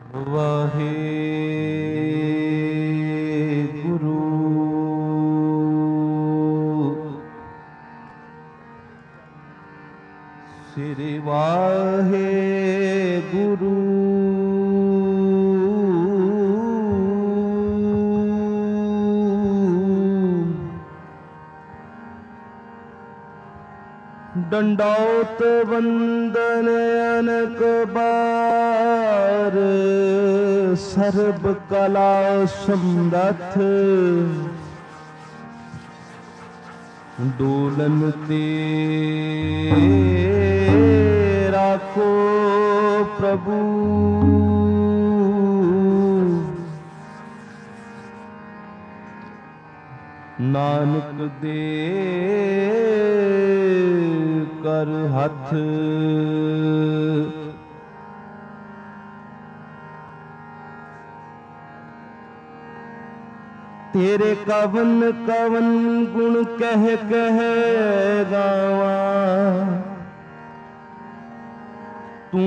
वाहे गुरु श्री वाहे गुरु दंडौत वंदन अनक बार सर्व कला समरथ डोलन तेरा को प्रभु नानक दे कर हथ तेरे कवन कवन गुण कह कह गावा तू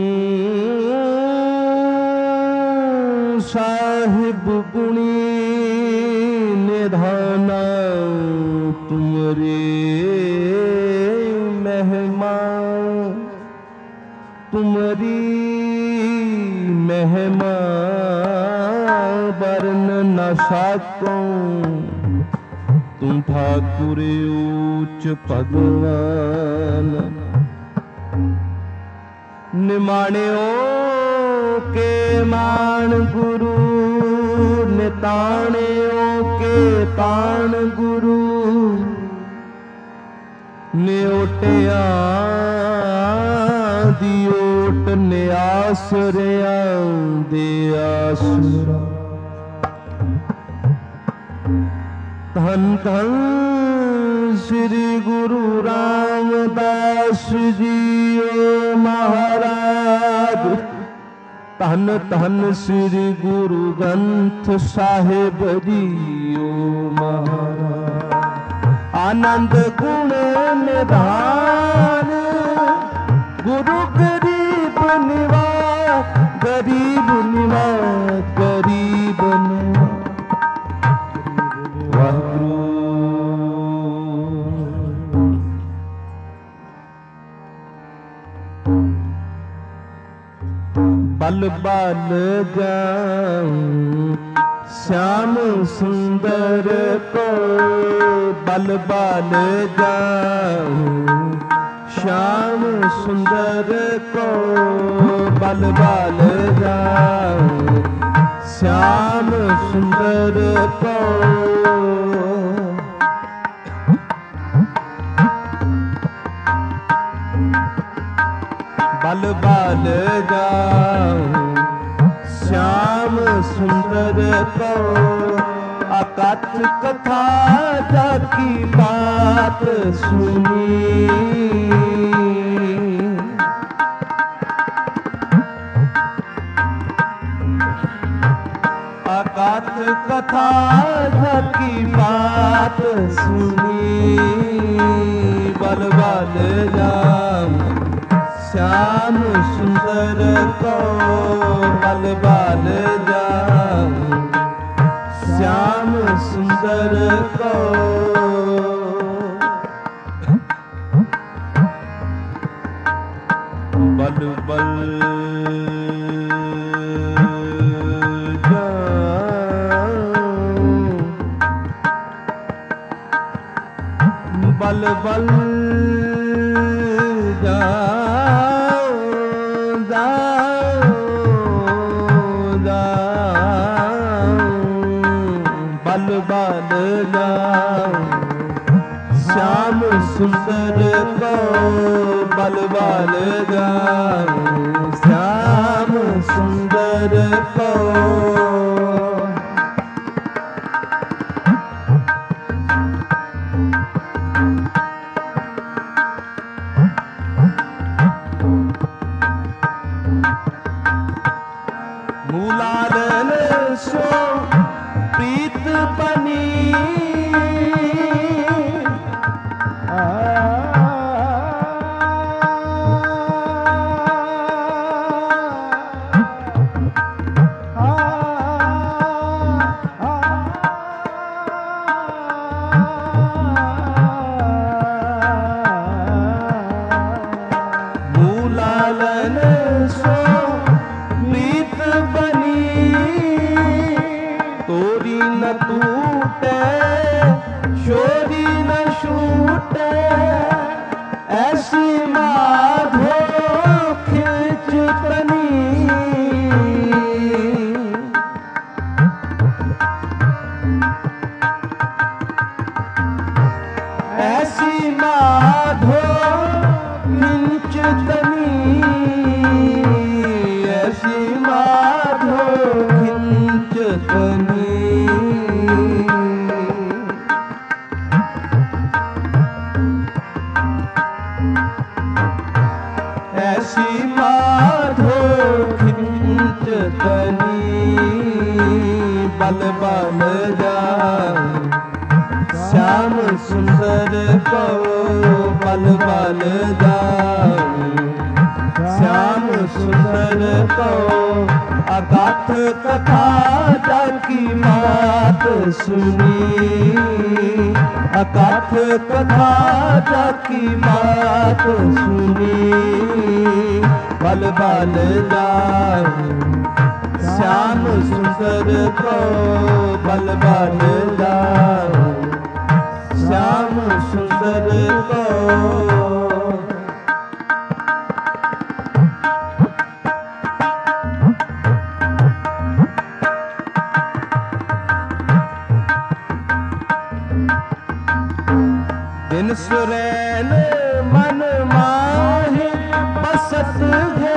साहिब गुणी निधाना तुमरे महिमा तुमरी महिमा वर्ण न साकों तुम ठाकुर ऊंच भगवान निमाण्यो के मान गुरु निताण्यो के ताण गुरु न्योटिया दियोट न्यासरिया दे आसुरा धन धन श्री गुरु रामदास जी महाराज धन धन श्री गुरु ग्रंथ साहिब जी महाराज आनंद गुण निधान गुरु गरीब निवास गरीब निवास गरीब बल बल जाऊं श्याम सुंदर को बल बल जाऊं श्याम सुंदर को बल बल जाऊं श्याम सुंदर को बल बल जाऊं श्याम सुंदर को अकथ कथा जाकी बात सुनी अकथ कथा जाकी बात सुनी बल बल जाऊं श्याम सुंदर को बल बल जाऊं श्याम सुंदर को बल बल जाऊं बल बल श्याम सुंदर को बल बल जाऊं श्याम सुंदर को मूलालन सो प्रीत बनी न टूटे, शोरी न छूटे, ऐसी माधो खिंच तनी। ऐसी माधो खिंच तनी, ऐसी माधो खिंच तनी। ऐसी माधो खिंच तनी, बल बल जाए श्याम सुंदर को, बल बल जाए श्याम सुंदर को। अगाथ कथा जाकी बात सुनी, अगाथ कथा जाकी बात सुनी, बल बल जाए श्याम सुंदर को, बल बल जाए श्याम सुंदर को। दिन सुरैन मन माहे बसत है,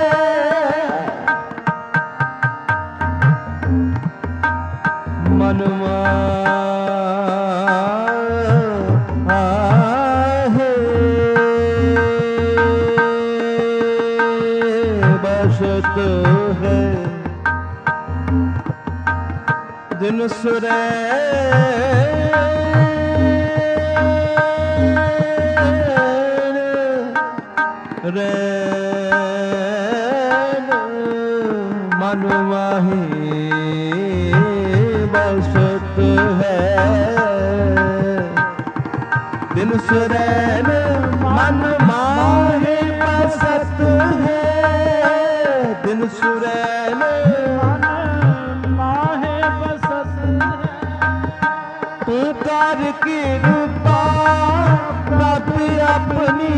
मन माहे बसत है। दिन सुरैन रैन मन माहे बसत है। दिन सुरैन मन माहे बसत है, दिन सुरैन मन माहे बसत है। तू कर कृपा प्रभु अपनी,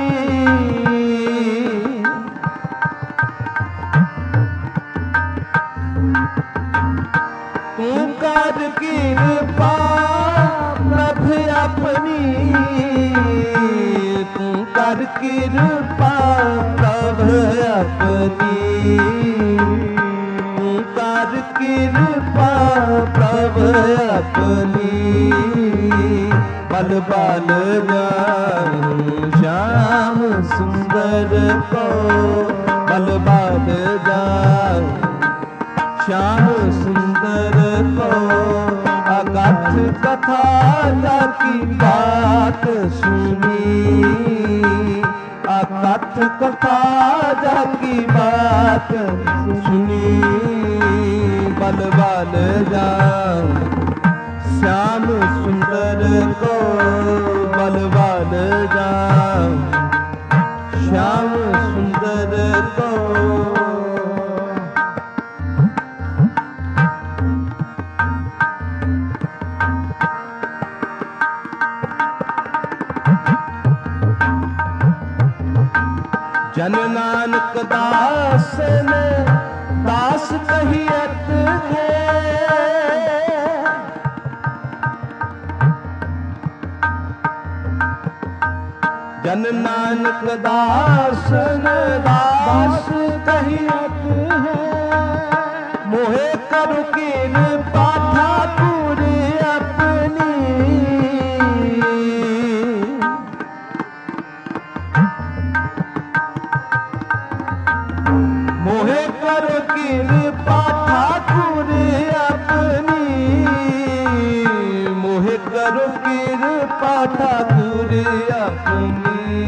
तू कर कृपा प्रभु अपनी, तू कर कृपा प्रभु अपनी, तू कर कृपा प्रभु अपनी। बल बल जाऊं श्याम सुंदर को, बल बल जाऊं श्याम सुंदर को। अगाथ कथा जाकी बात सुनी, अगाथ कथा जाकी बात सुनी, बल बल जाऊं श्याम सुंदर को, बल बल जाऊं श्याम सुंदर को। जन नानक दास ने दास कहियत है, जन नानक दास ने दास कहियत है। मोहे करु कृपा ठाकुर अपनी, मोहे करो कृपा ठाकुर अपनी, मोहे करो कृपा ठाकुर अपनी,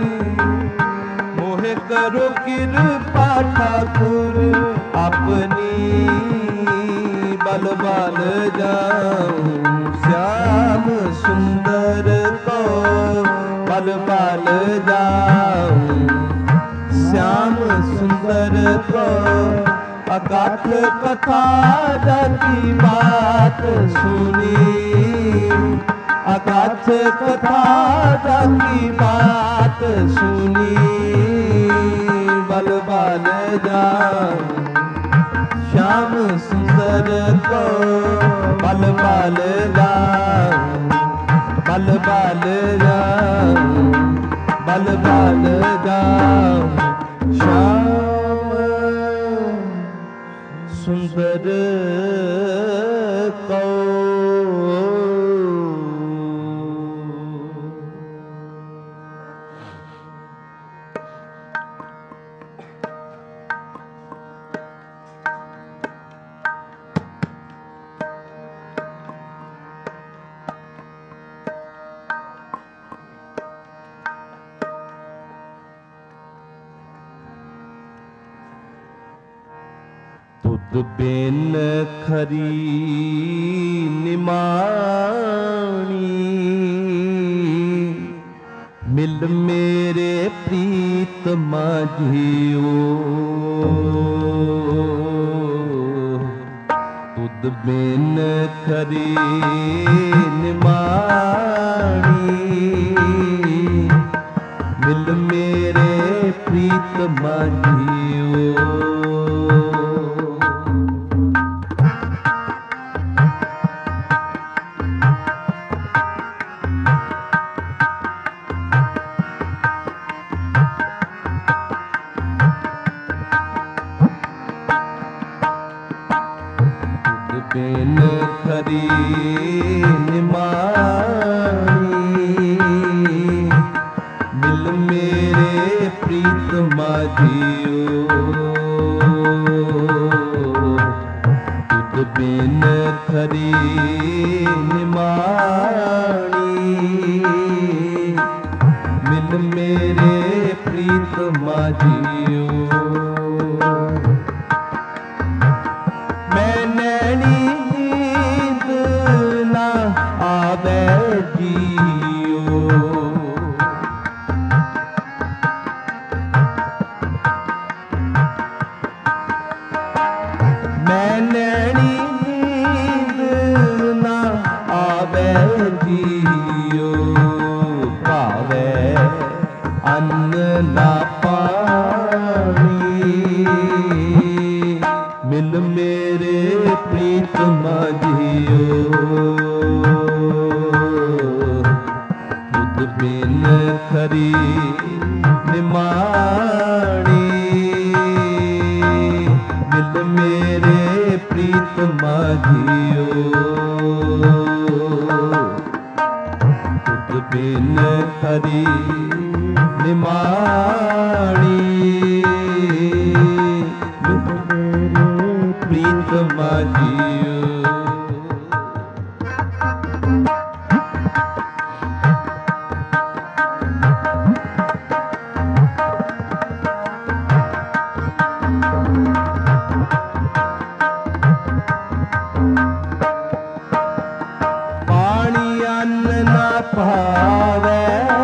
मोहे करो कृपा ठाकुर अपनी। बल बल जाऊं श्याम सुंदर को, बल बल जाऊं श्याम सुंदर को। अकथ कथा की बात सुनी, अकथ कथा की बात सुनी। बल बल जाऊं श्याम सुंदर को, बल बल जाऊं, बल बल जाऊं, बल बल जाऊं श्याम सुंदर को। तुद बिन खरी निमाणी, मिल मेरे प्रीत माझियो। तुद बिन खरी निमाणी, मिल मेरे प्रीत माझियो। बिन खरी निमाणी, मिल मेरे प्रीत माझियो। तुद बिन खरी निमाणी, मिल मेरे प्रीत माझियो। मैं नैनी नींद ना आवे जियो, पावे अन्न ना पानी, मिल मेरे प्रीत माझियो। तुद बिन खरी निमाणी, मिल मेरे प्रीत माझियो। तुद बिन खरी निमाणी, मिल मेरे प्रीत माझियो। भावे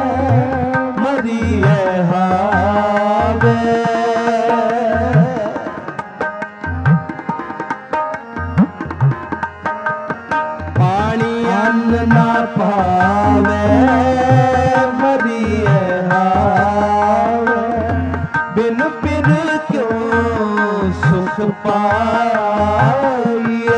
मरिए हावे, पानी अन्न ना पावे मरिए हावे। बिन पिर क्यों सुख पाइए,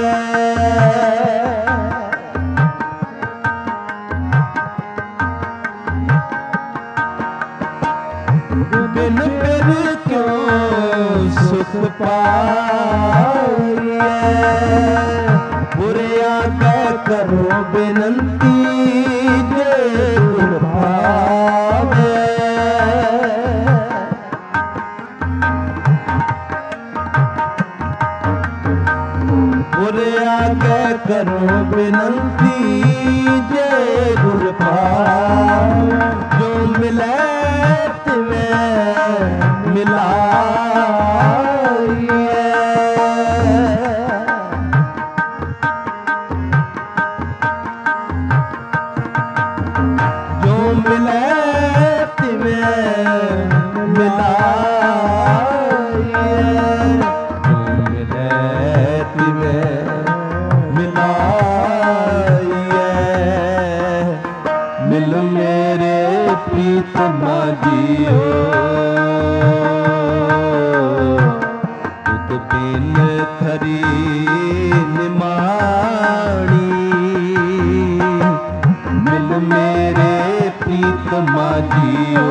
बिन पिर क्यों सुख पाइए। बुरे आगे करो बिनती जे गुण भावे, बुरे आगे करो बिनती जे गुण भावे। जो मिले मिलाइए, जो मिले तिमें मिलाइए, जो मिले खरी निमाणी मिल मेरे प्रीतमा जियो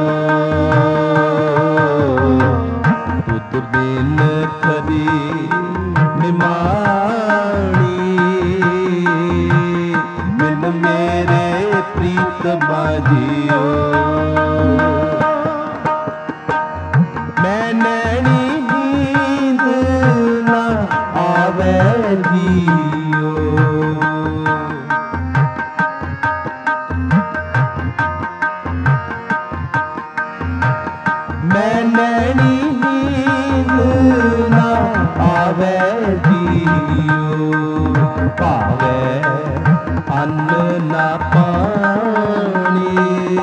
तुद बिन खरी निमाणी मिल मेरे प्रीतमा जियो मैं नैनी नींद ना आवे जियो मैं नैनी नींद ना आवे जियो पावे अन्न ना पानी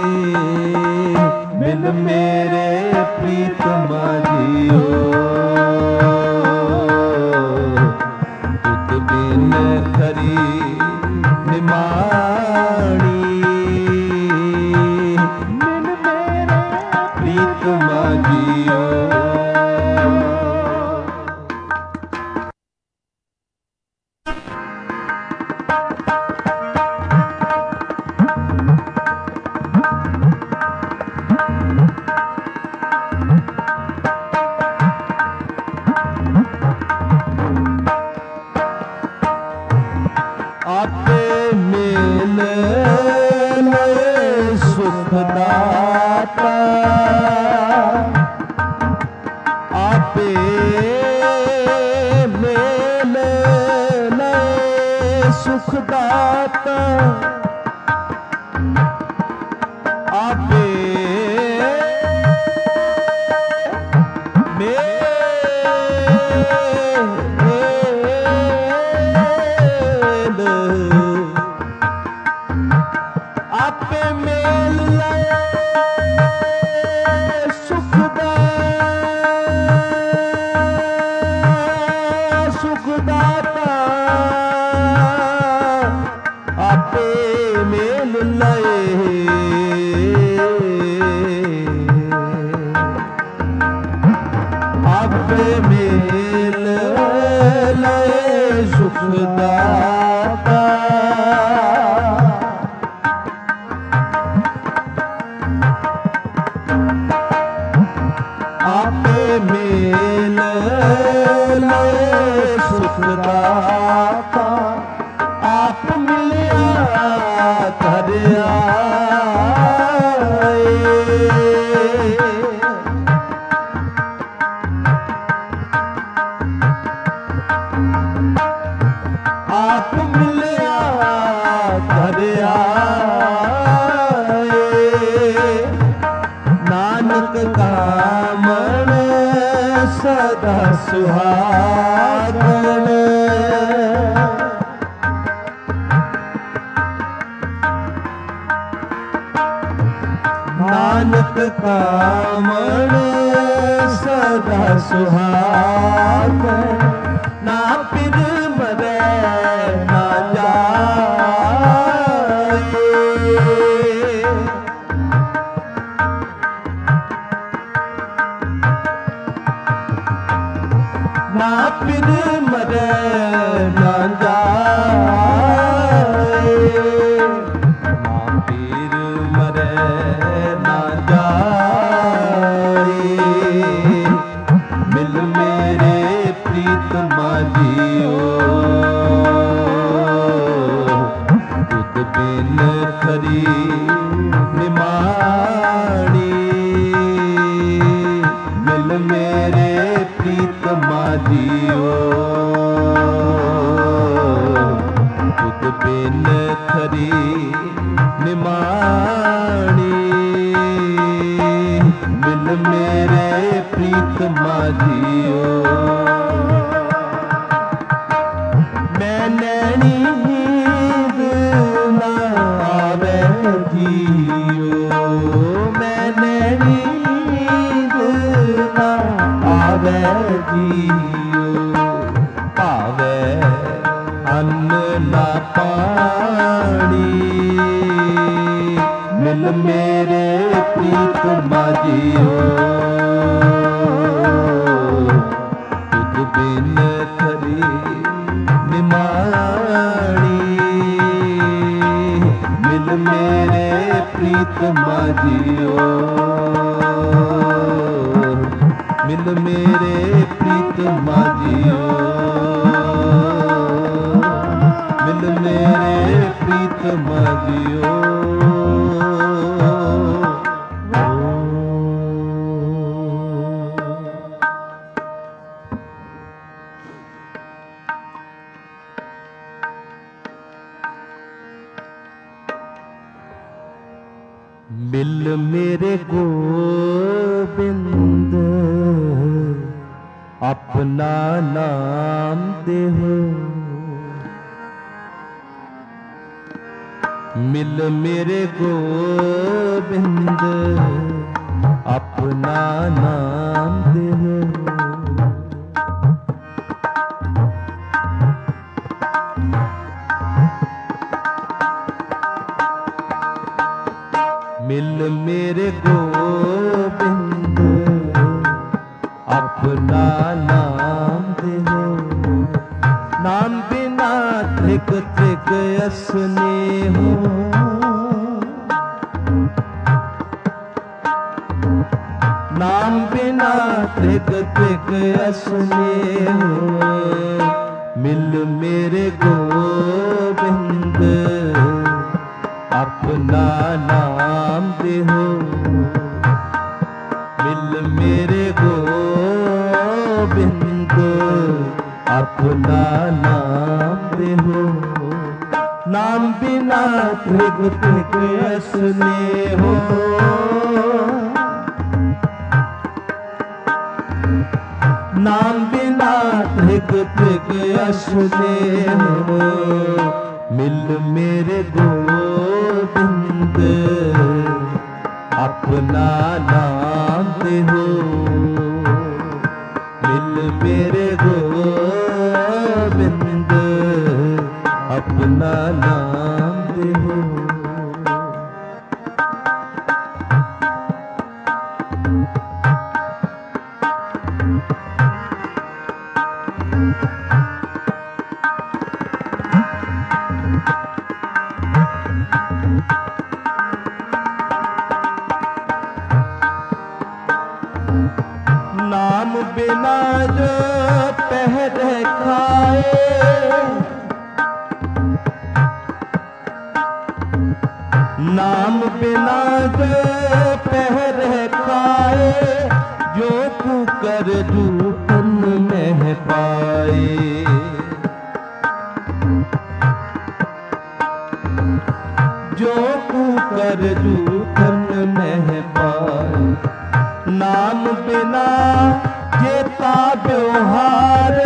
मिल मेरे प्रीतमा जियो तुद बिन खरी निमाणी मिल मेरे प्रीतमा जियो आपे मेल नए सुख दाता आपे मेल नए सुख दाता आपे आपे मेल लाए सुखदाता आपे मेल लाए आपे मेल लाए सुखदाता आपे मेल लाए सुखदाता आप मिलिया कर आए आप मिलिया कर आए नानक कामण सदा सुहागण नानक कामण सदा सुहागण ना पिर मरे ना जाए ना पिर मरे ना जाए ना पिर मरे ना जाए मिल मेरे प्रीतमा जियो तुद बिन खरी निमाणी मिल मेरे प्रीतमा जियो तुद बिन खरी निमाणी मिल मेरे प्रीतमा जियो मैं नैनी नींद ना आवे जियो मैं नैनी नींद ना आवे जियो पावे अन्न ना पानी मिल मेरे प्रीतमा जियो तुद बिन खरी निमाणी। मिल मेरे प्रीतमा जियो, मिल मेरे प्रीतमा जियो, मिल मेरे प्रीतमा जियो। मिल मेरे गोबिंद अपना नाम देहो, मिल मेरे गोबिंद अपना नाम देहो। मिल मेरे गोबिंद अपना नाम देहो। नाम बिना त्रिग त्रिग असने हो, नाम बिना त्रिग त्रिग असने हो। मिल मेरे गोबिंद अपना नाम देहो, मिल मेरे गोबिंद अपना नाम देहो। नाम बिना त्रिग त्रिग असने हो, नाम बिना त्रिग त्रिग असने हो। मिल मेरे गोबिंद अपना नाम देहो, मिल मेरे गोबिंद अपना नाम देहो। नाम बिना जो पहर खाए, नाम बिना जो पहर खाए। जो कुकर जूठन में पाए, जो कुकर जूठन में पाए। नाम बिना जेता व्यवहार,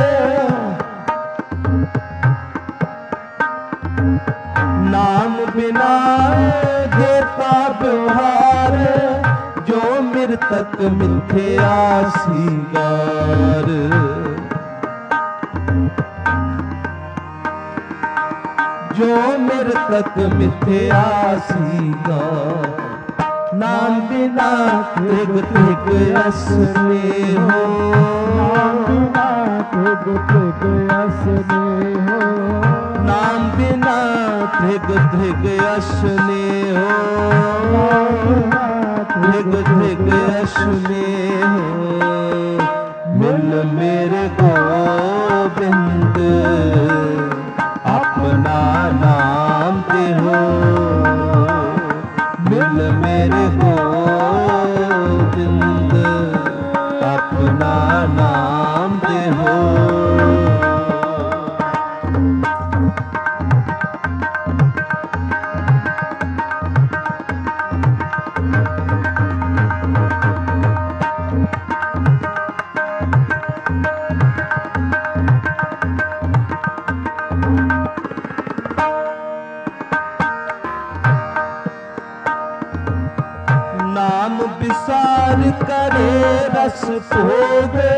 नाम बिना जेता व्यवहार। जो मृतक मिथ्या सिंगार, जो मृतक मिथ्या सिंगार। नाम बिना त्रिग त्रिग असने हो, नाम बिना त्रिग त्रिग असने हो। नाम बिना त्रिग त्रिग असने हो, त्रिग त्रिग असने हो। मिल मेरे गोबिंद अपना नाम देहो, मिल मेरे गोबिंद अपना नाम देहो। नाम विसार करे रस भोगे,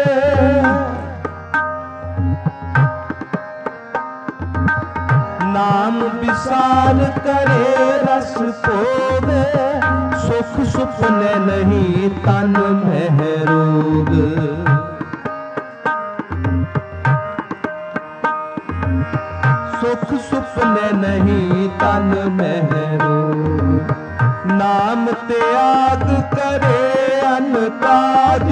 नाम विसार करे रस भोगे। सुख सुपने नहीं तन में रोग, सुख सुपने नहीं तन मेरो। नाम त्याग करे अन काज,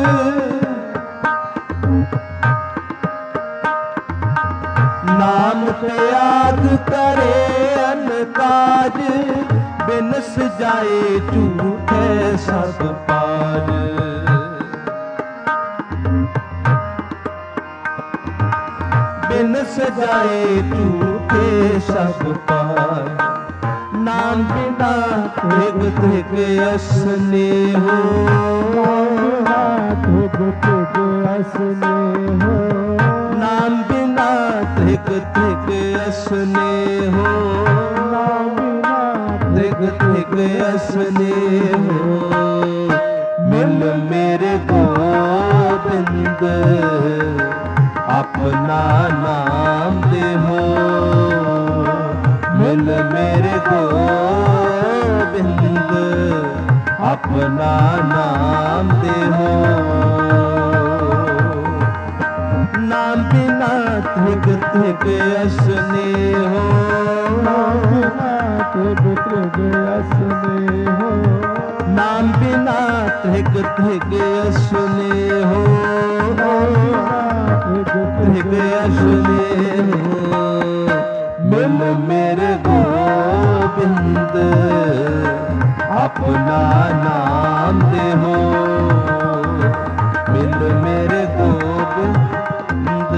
नाम त्याग करे अन काज, बिनस जाए झूठे सब पाज। बिनस जाए झूठे सब पाज। नाम बिना धिग धिग असने हो, धिग धिग असने हो। नाम बिना धिग धिग असने हो, धिग धिग असने हो। मिल मेरे गोबिंद अपना नाम दे हो। मिल मेरे गोबिंद अपना नाम दे हो। नाम बिना धिग धिग असने हो, धिग धिग असने हो। नाम बिना धिग धिग असने हो, धिग असने हो। मिल मेरे गोबिंद अपना नाम दे हो। मिल मेरे गोबिंद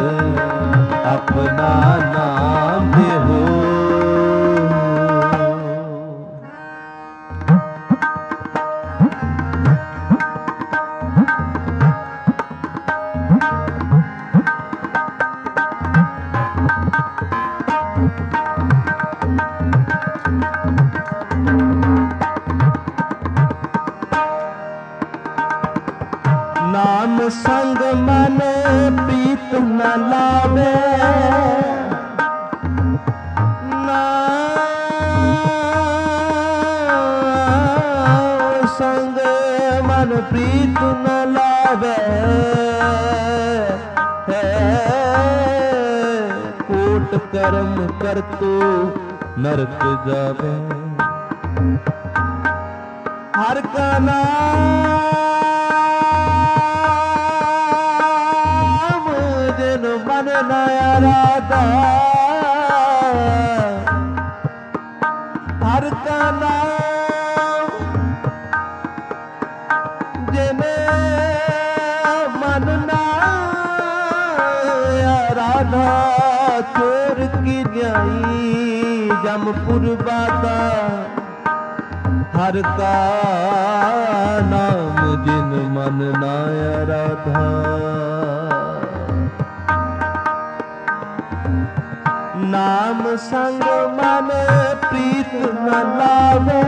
अपना नाम दे हो। नाम संग मन प्रीत न लावे, नाम संग मन प्रीत न लावे। कोट कर्म करतु नरक जावे। हर का मन नया राधा। हर का नाम जिने मन नया राधा। चोर की न्यायी जमपुर बाधा। हर का नाम जिन मन नया राधा। नाम संग मन प्रीत न लावे।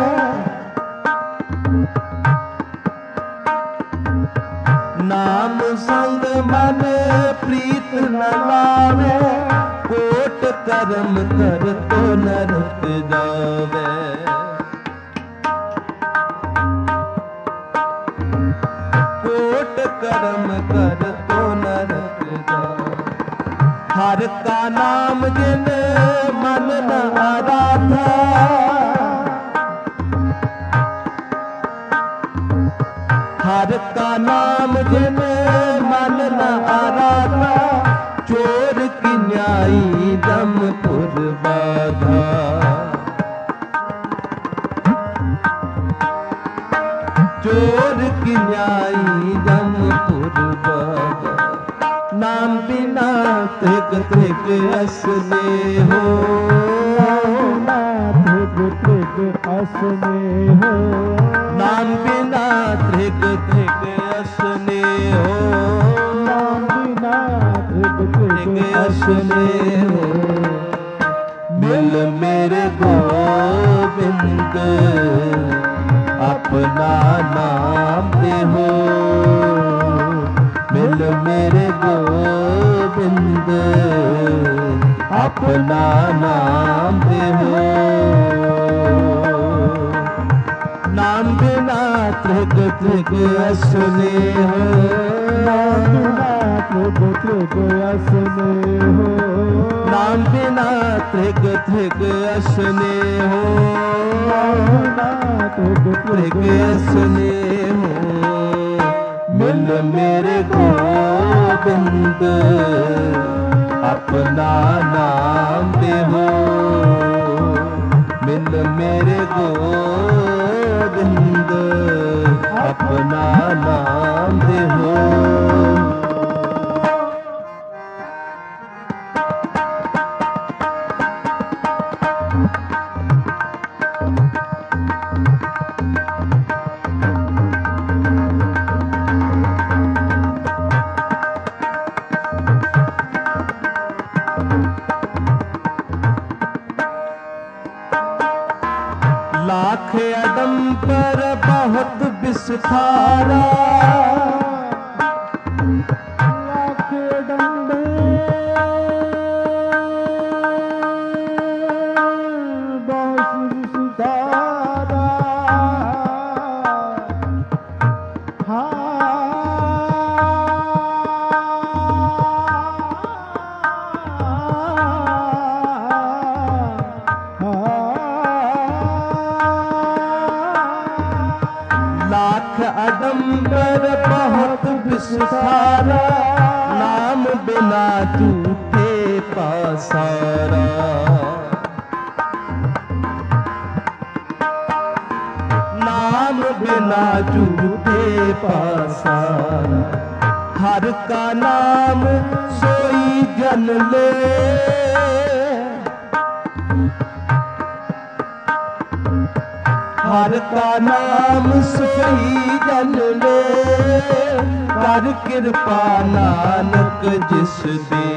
नाम संग मन प्रीत न लावे। कोट कर्म कर तो नरक जावे। कोट कर्म कर तो नरक जावे। हर का नाम जिन मन न आराधा। हर का नाम जिन मन न आराधा। चोर की न्यायी जमपुर बाधा। चोर की न्यायी जमपुर बाधा। नाम बिना धिग धिग असने हो, धिग धिग असने हो। नाम बिना धिग धिग असने हो, नाम बिना धिग धिग असने हो। मिल मेरे गोबिंद अपना नाम दे हो। मिल मेरे गोबिंद अपना नाम दे हो। नाम बिना धिग धिग असने हो, नाम बिना त्रिग त्रिग असने हो, नाम बिना त्रिग त्रिग असने हो, त्रिग त्रिग असने हो। मिल मेरे गोबिंद अपना नाम दे हो, मिल मेरे गोबिंद अपना नाम दे हो। लाख अडंबर बहुत विस्तारा, लाख अडंबर बहुत विस्तारा, लाख अडंबर बहुत विस्तारा, नाम बिना झूठे पासारा। नाम बिना झूठे पासारा, हर का नाम सोई जन ले, हर का नाम सोई जन ले, कर कृपा नानक जिस दे।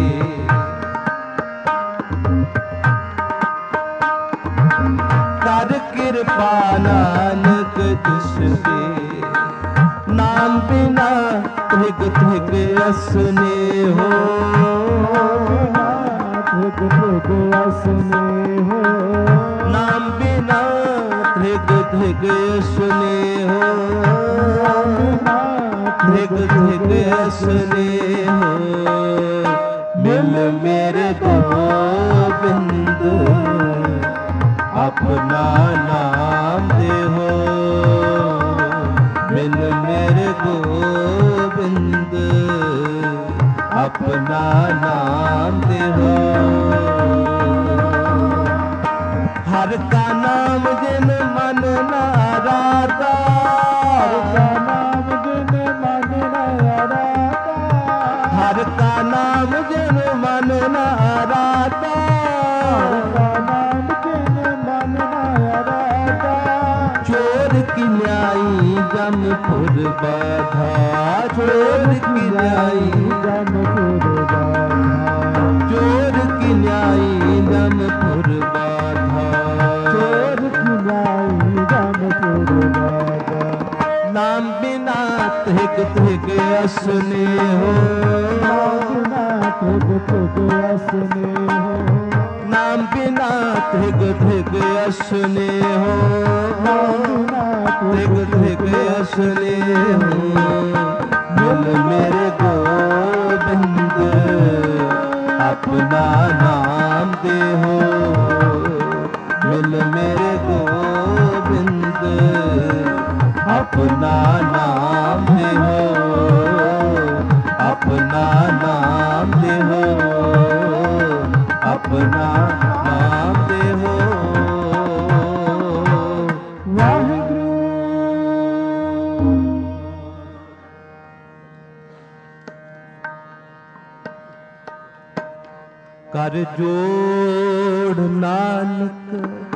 कर कृपा नानक जिस दे, नाम बिना त्रिग त्रिग असने हो, त्रिग त्रिग असने हो, नाम बिना त्रिग त्रिग असने हो, त्रिग त्रिग असने हो। मिल मेरे गोबिंद अपना नाम दे हो, मिल मेरे गोबिंद अपना नाम दे हो। हर का नाम जिन मन ना राता, हर का नाम जिन मन न राता, हर का नाम जिन मन ना राता, हर का नाम जिन मन न राता, चोर की न्यायी जमपुर बाधा, चोर की न्यायी जमपुर बाधा, चोर की न्यायी जमपुर बाधा, चोर की न्यायी जमपुर बाधा। नाम बिना त्रिग त्रिग असने हो, बिना त्रिग त्रिग असने हो, नाम बिना त्रिग त्रिग असने हो, बिना त्रिग त्रिग असने हो। मिल मेरे गोबिंद अपना नाम दे हो, मिल मेरे गोबिंद अपना नाम दे हो, अपना नाम दे हो, अपना नाम दे हो। वाहिगुरु कर जोड़ नानक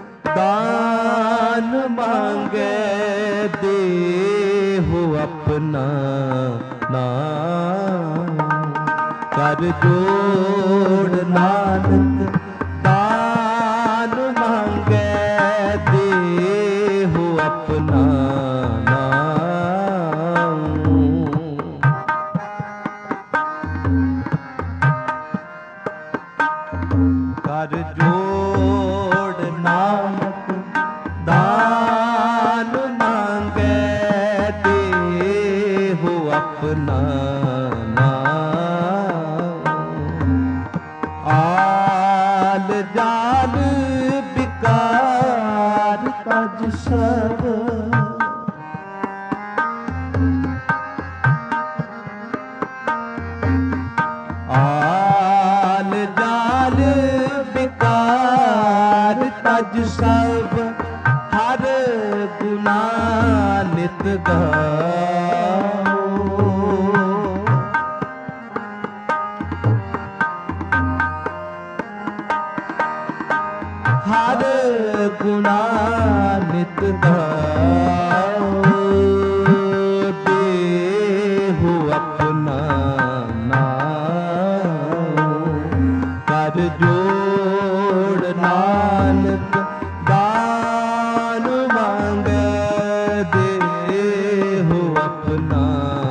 दान मांगे, दे हो अपना नाम। कर जोड़ नानक दान मांगे, दे हो अपना नाम। कर जोड़ नानक दान मांगे, दे हो अपना नाम। सब आल जाल विकार तज सब हर गुना नित गाओ हर गुना नित गाओ देहु अपना कर जोड़ नानक दान मांगे देहु अपना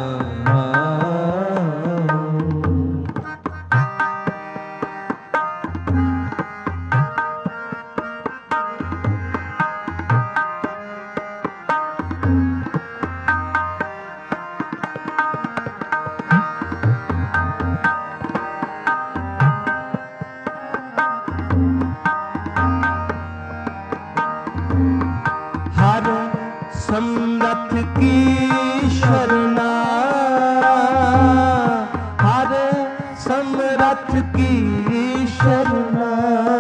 हर समरथ की शरणा हर समरथ की शरणा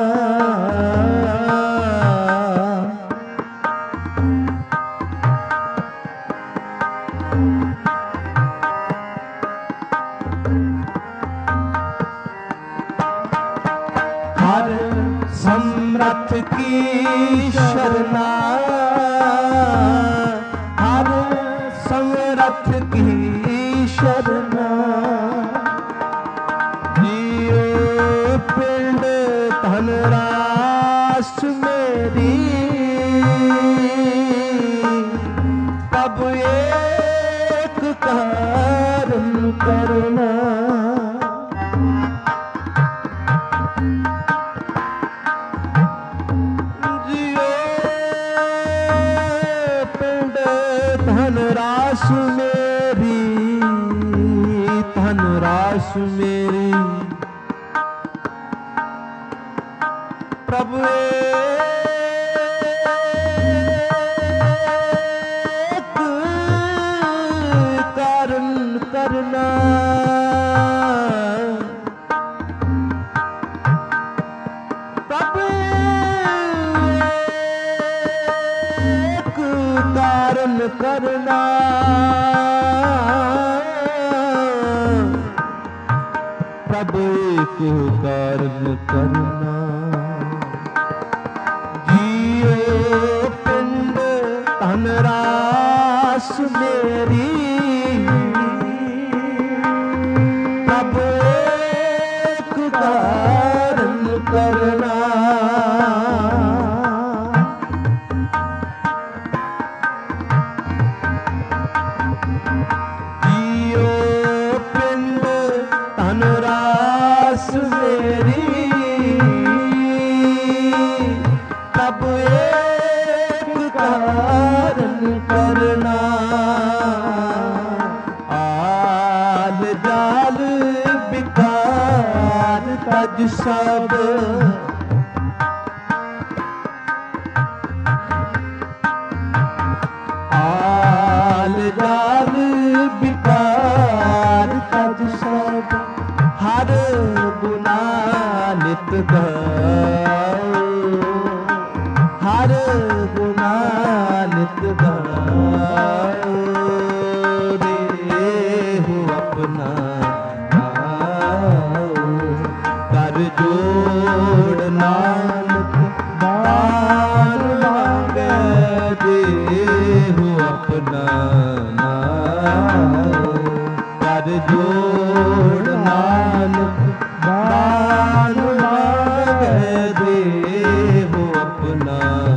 हर समरथ की शरणा हर समरथ की शरणा जियो पिंड धनराश मेरी तब एक कारण करना धनराश मेरी धनराश मेरी प्रभु एक कारण करना प्रभु एक कारण करना प्रभु एक कारण करना जियो पिंड धनराश मेरी प्रभु एक कारण करना धनराश मेरी तब एक कारण करना आल जाल विकार तज सब आल जाल विकार तज सब हर गुना नित गाओ हर गुना नित गाओ देहु अपना गाओ कर जोड़ नानक दान मांगे देहु अपना कर जोड़ नानक दान मांगे देहु अपना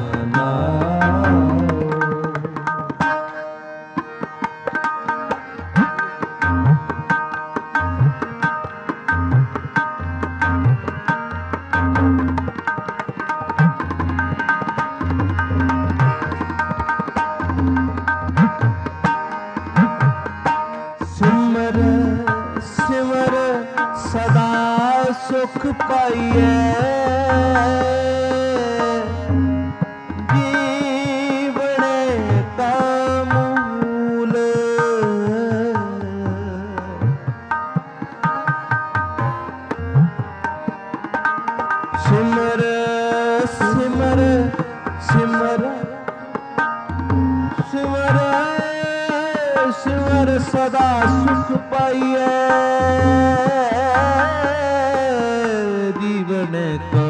सिमर सिमर सदा सुख पाइए जीवन ਸਿਮਰ ਸਿਮਰ ਸਿਮਰ ਸਿਮਰ ਸਿਮਰ ਸਦਾ ਸੁਖ ਪਾਈਐ ਜੀਵਨ ਕੋ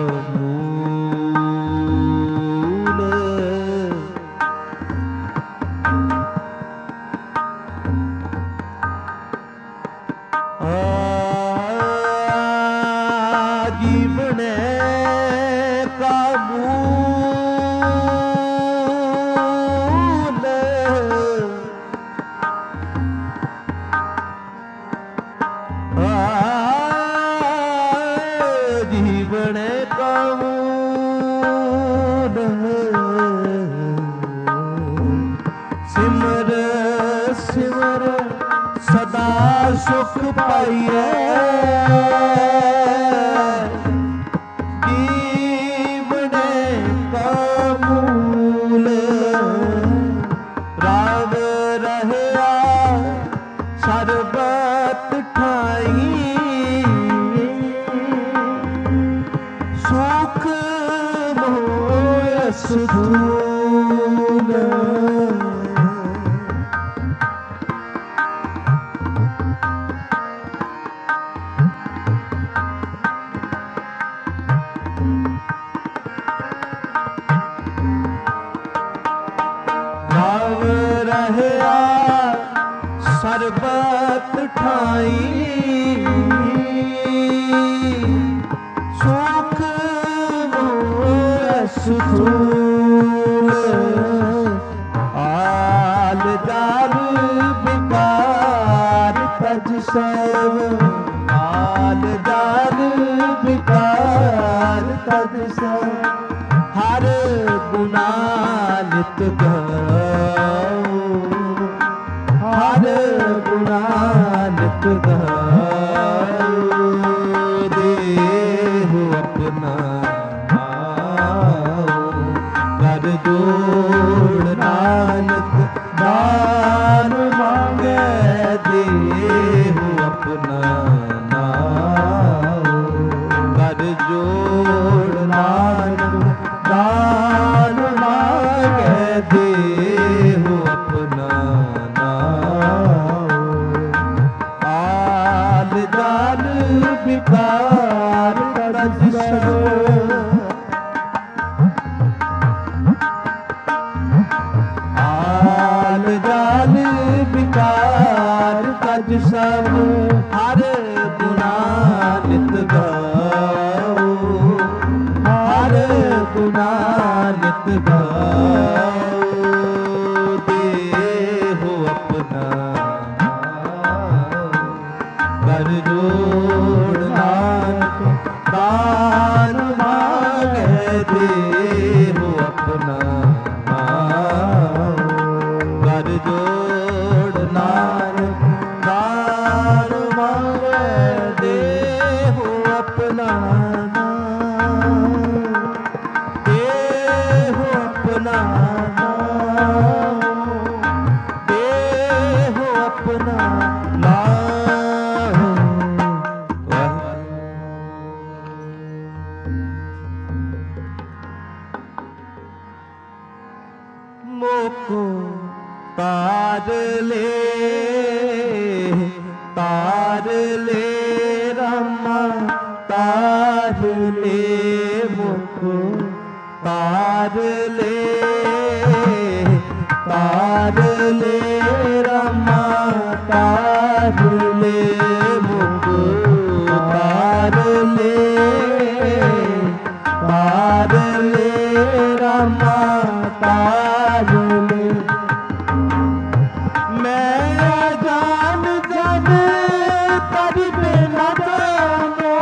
ਸੁਖ ਪਾਈਐ ਜੀਵਨੇ ਕਾ ਮੂਲ ਰਾਵ ਰਹਿਆ ਸਰਬਤ ਠਾਈ ਸੁਖ ਮੋਹ ਸੁਧੂਲ ਸਰਬਤ ਠਾਈ ਸੁਖ ਮੋਹ ਸੁਧੂਲ ਆਲ ਜਾਲ ਬਿਕਾਰ ਤਜ ਸਭ ਆਲ ਜਾਲ ਬਿਕਾਰ ਤਜ ਸਭ ਹਰ ਗੁਨਾ ਨਿਤ ਗਾਓ ਹਰ ਗੁਨਾ ਨਿਤ ਗਾਓ ਦੇਹੁ ਆਪਣਾ ਨਾਉ ਕਰ ਜੋੜ ਨਾਨਕ ਦਾਨ ਮੰਗੈ ਦੇਹੁ ਆਪਣਾ ਨਾਉ ਕਰ ਜੋੜ ਨਾਨਕ ਦਾਨ ਮੰਗੈ ਦੇਹੁ ਆਪਣਾ ਵਿਕਾਰ ਤਜ ਸਭ ਆਲ ਜਾਲ ਵਿਕਾਰ ਤਜ ਸਭ ਹਰ ਗੁਨਾ ਨਿਤ ਗਾਓ ਹਰ ਗੁਨਾ ਨਿਤ ਗਾਓ ਦੇਹੁ ਆਪਣਾ ਕਰ ਜੋੜ ਨਾਨਕ ਦਾਨ ਮਾਂਗੈ ਦੇਹੁ ਆਪਣਾ ਕਰ ਜੋੜ ਨਾਨਕ ਦਾਨ ਮਾਂਗੈ ਦੇਹੁ ਆਪਣਾ ਦੇਹੁ ਆਪਣਾ ਦੇਹੁ ਆਪਣਾ मोको तार ले रामा तार ले मोको तार ले रामा तार ले मोको तार ले रामा तार ले मैं जान जग तरी बिना जानो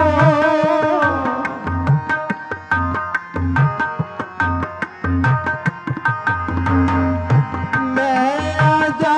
मैं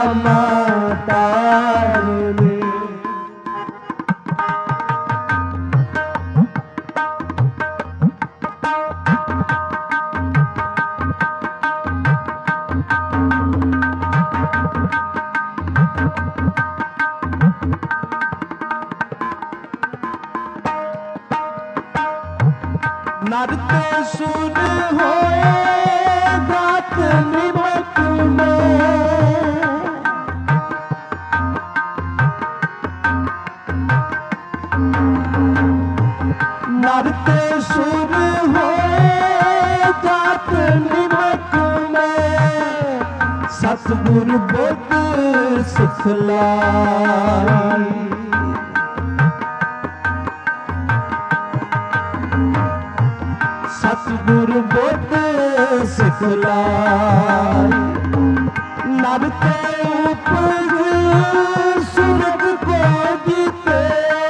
रामा तार ले। नर ते सुर होए जात निमक में, नर ते सुर होए जात निमक में, सतगुर बुद्ध सिखलाई। सतगुर बुद्ध सिखलाई। नर ते उपज सुरग को जीते,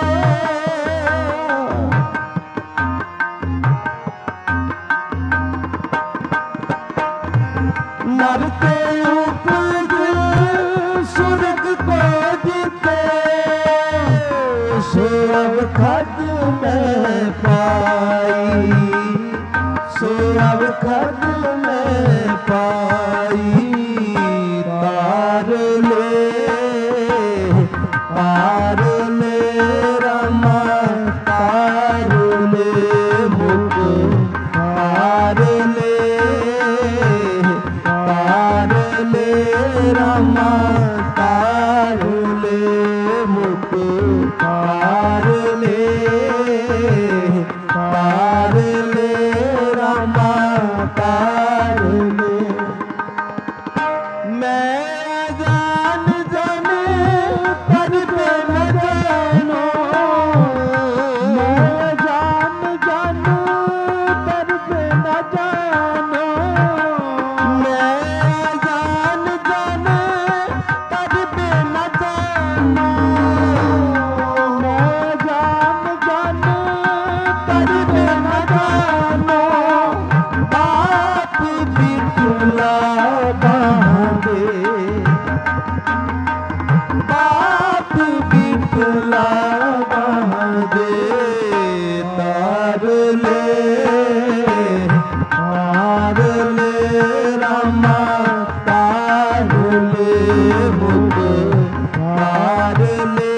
नर ते उपज सुरग को जीते, सोरव खद में पाई, सोरव खद में पाई। तार ले, तार ले रामा तार ले मुख, तार ले, तार ले रामा तार ले मुख, तार ले, तार ले रामा तार ले। मैं जान जाने पर पे न जानो, मैं जान जान पर पे न जानो, मैं जान जान पर पे न जानो, मैं जान जान पर पे न जानो। बाप बिटुला बांधे, बाप बिटुला बांधे। तार ले, तार ले रामा तार ले मुख, तार ले,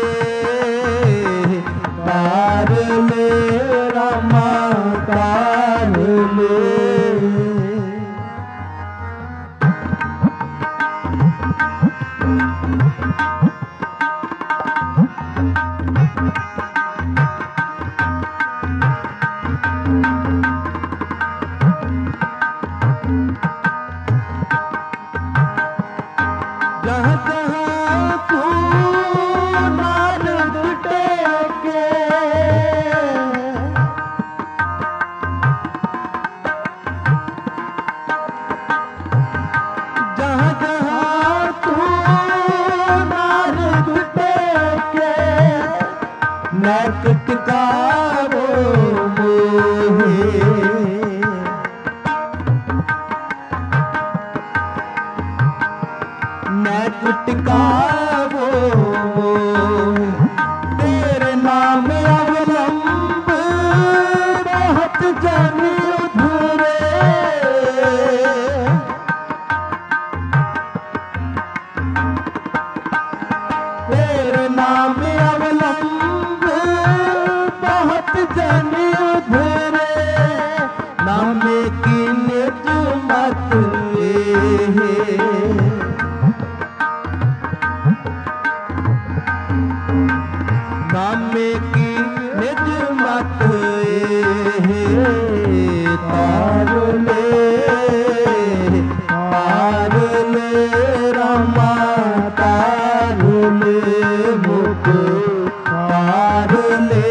तार ले रामा तार ले। जहाँ जहाँ तू नारद टेके, जहाँ जहाँ तू नारद टेके, नैक टिकावो मोहे, नैक टिकावो मोहे। तेरे नाम अवलंब बहुत जन उधरे, तेरे नाम अवलंब बहुत जन उधरे। नाम की निज मत ले, नाम की निज मत ए। तार ले, तार ले रामा तार ले मुख, तार ले,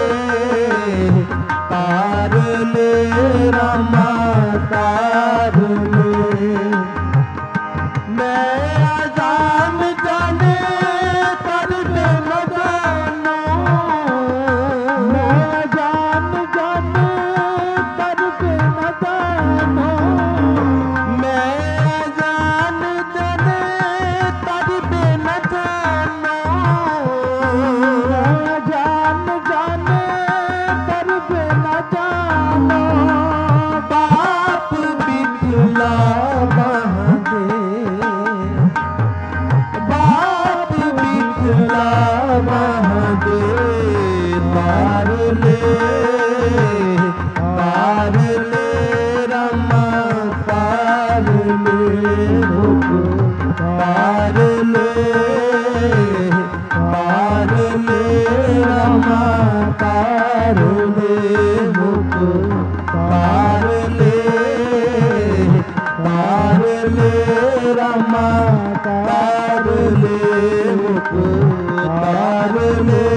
तार ले रामा तार ले। मैं जान जाने पर न जानो, मैं जान जाने पर न जानो, मैं जान जाने पर न ले रामा तार ले मुख तार ले रामा तार ले मुख तार ले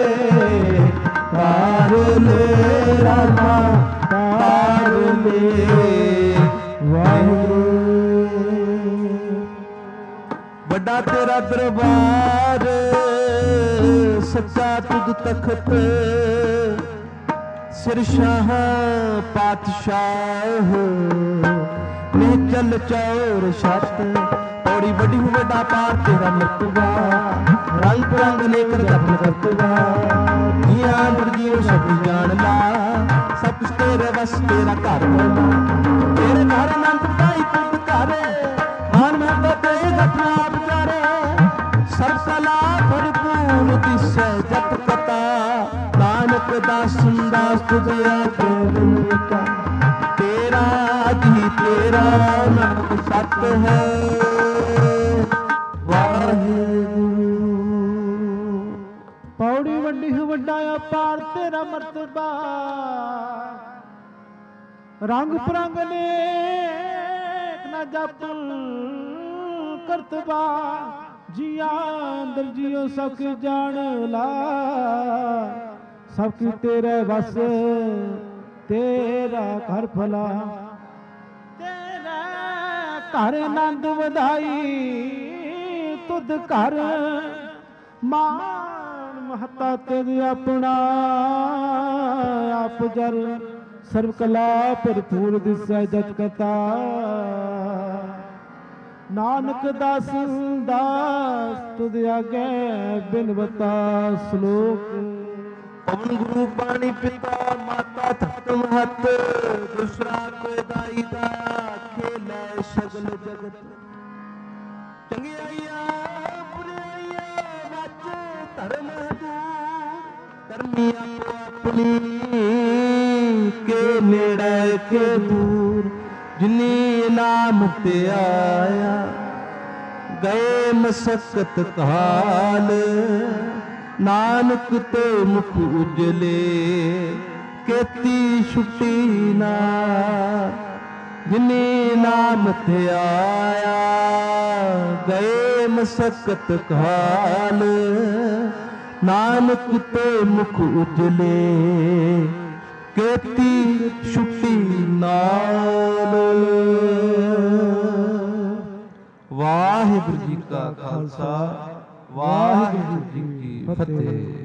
रामा तार ले। ਵੱਡਾ ਤੇਰਾ ਦਰਬਾਰ ਸੱਚਾ ਤੁਧ ਤਖਤ ਸਿਰ ਸ਼ਾਹ ਪਾਤਸ਼ਾਹ ਨਿਚਲ ਚੌਰ ਛੱਤ ਪੌੜੀ ਵੱਡੀ ਵੱਡਾ ਪਾਰ ਤੇਰਾ ਮਰਤਬਾ ਰੰਗ ਬਿਰੰਗ ਨੇਕਰ ਜਪਨ ਕਰਤਵਾ ਜੀਆਂ ਦੁਰਜੀਵ ਸ਼ਬਦ ਜਾਣ ਲਾ ਸਭ ਕੁਛ ਤੇਰੇ ਵਸ ਤੇਰਾ ਘਰ ਤੇਰੇ ਘਰ ਅਨੰਤ ਪਾਈ ਤੁਧ ਘਰ ਮਨ ਮੈਂ ਤੇ ਘਟਨਾ ਵਿਚਾਰੇ ਸਰਬ ਕਲਾ ਭਰਪੂਰ ਦਿਸੈ ਜਤ ਕਥਾ ਨਾਨਕ ਦਾਸ ਸੰਦਾਸ ਤੁਝਿਆ ਗੋਬਿੰਦਾ ਤੇਰਾ ਜੀ ਤੇਰਾ ਨਾਮ ਸਤ ਹੈ ਵਾਹਿਗੁਰੂ। ਪੌੜੀ ਵੱਡੀ ਵੱਡਾ ਅਪਾਰ ਤੇਰਾ ਮਰਤਬਾ ਰੰਗ ਪ੍ਰੰਗ ਨੇਕ ਨਾ ਜਪ ਕਰਤਬਾ ਜੀਆਂ ਅੰਦਰ ਜੀਓ ਸਖ ਜਾਣ ਲਾ ਸਭ ਕੀ ਤੇਰੇ ਵਸ ਤੇਰਾ ਘਰ ਭਲਾ ਤੇਰਾ ਘਰ ਆਨੰਦ ਵਧਾਈ ਤੁਧ ਘਰ ਮਾਨ ਮਹਤਾ ਤੇਰੇ ਆਪਣਾ ਆਪ ਜਰ ਸਰਬ ਕਲਾ ਭਰਪੂਰ ਦਿਸੈ ਜਤ ਕਥਾ ਨਾਨਕ ਦਾਸ ਦਾਸ ਤੁਧ ਆਗੇ ਬਿਨਵਤਾ ਸ਼ਲੋਕ। ਪਵਨ ਗੁਰੂ ਪਾਣੀ ਪਿਤਾ ਮਾਤਾ ਤਤ ਮਹਤ ਦੂਸਰਾ ਕੋਈ ਦਾਈ ਦਾ ਖੇਲੇ ਸਗਲ ਜਗਤ ਚੰਗਿਆਈਆਂ ਬੁਰਾਈਆਂ ਵਿੱਚ ਧਰਮ ਦੂਰ ਧਰਮੀ ਆਪੋ ਆਪਣੀ ਕੇ ਨੇੜੇ ਕੇ ਦੂਰ ਜਿਨੀ ਨਾਮ ਤੇ ਆਇਆ ਗਏ ਮਸਕਤ ਕਾਲ ਨਾਨਕ ਤੇ ਮੁਖ ਉਜਲੇ ਕੀਤੀ ਛੁੱਟੀ ਨਾ ਜਿਨੇ ਨਾਮ ਤੇ ਆਇਆ ਗਏ ਮਸਕਤ ਕਾਲ ਨਾਨਕ ਤੇ ਮੁਖ ਉਜਲੇ ਕੀਤੀ ਛੁੱਟੀ ਨਾਲ। ਵਾਹਿਗੁਰੂ ਜੀ ਕਾ ਖਾਲਸਾ ਵਾਹਿਗੁਰੂ ਜੀ ਕੀ ਫਤਿਹ।